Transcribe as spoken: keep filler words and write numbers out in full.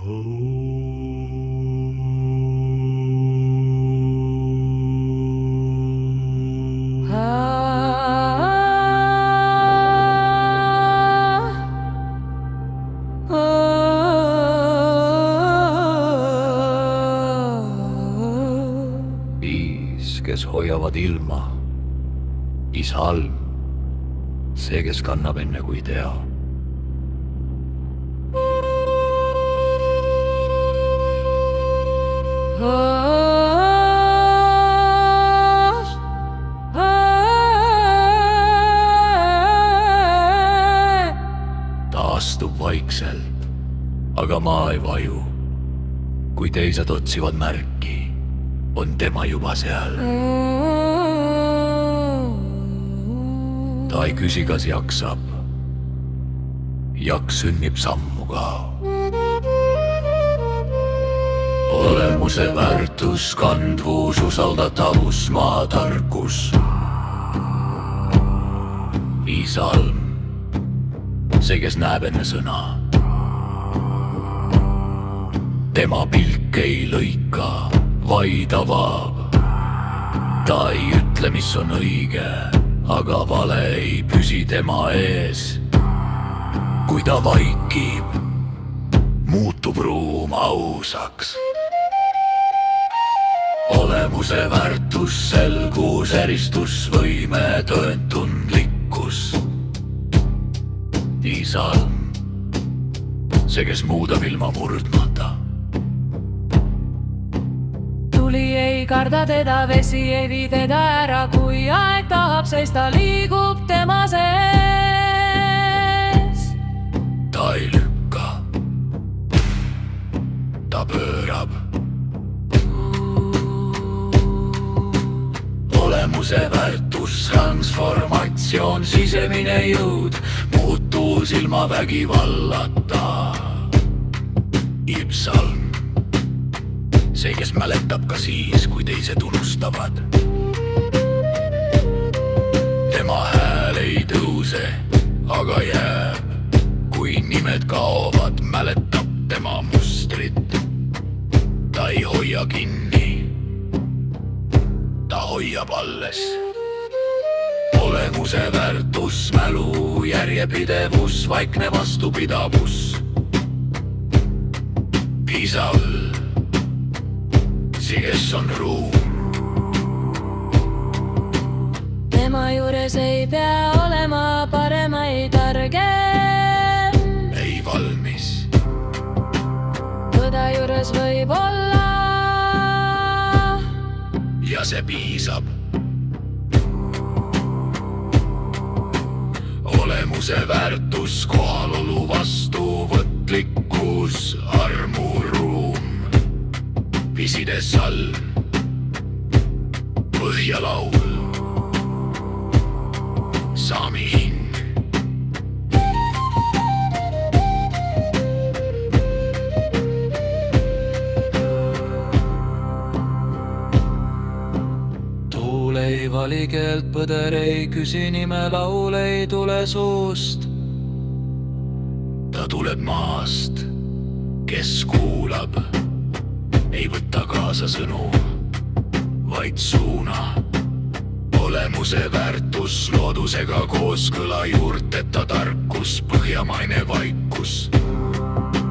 Viis, kes hoiavad ilma. Isalm, see, kes kannab enne kui tea. Ta astub vaikselt, aga maa ei vaju. Kui teised otsivad märki, on tema juba seal. Ta ei küsi, kas jaksab. Jaks sünnib sammuga. Olemuse väärtus, kandvus, usaldatavus, maa tarkus. Isalm, see, kes näeb enne sõna. Tema pilk ei lõika, vaid avab. Ta ei ütle, mis on õige, aga vale ei püsi tema ees. Kui ta vaikib, muutub ruum ausaks. Olemuse väärtus, selgus, eristus, võime, tõentundlikkus. Isalm, see, kes muudab ilma murdmata. Tuli ei karda teda, vesi ei vii teda ära, kui aeg tahab seista, liigub tema sees. Ta ei lükka, ta pöörab. Olemuse väärtus, transformatsioon, sisemine jõud, muutus ilma vägivallata. Isalm, see, kes mäletab ka siis, kui teised unustavad. Tema hääl ei tõuse, aga jääb. Kui nimed kaovad, mäletab tema mustrit. Ta ei hoia kinni, ta hoiab alles. Olemuse väärtus, mälu, järjepidevus, vaikne vastupidavus. Isalm, see, kes on ruum. Tema juures ei pea olema paremaid targem. Ei valmis. Tõde juures võib olla. Ja see piisab. Olemuse väärtus, kohalolu, vastuvõtlikkus, armuruum. Visides salm, põhjalaul, saami hing. Tuul ei vali keelt, põder ei küsi nime, laul ei tule suust. Ta tuleb maast, kes kuulab. Ei võta kaasa sõnu, vaid suuna. Olemuse väärtus, loodusega kooskõla, juurteta tarkus, põhjamaine vaikus.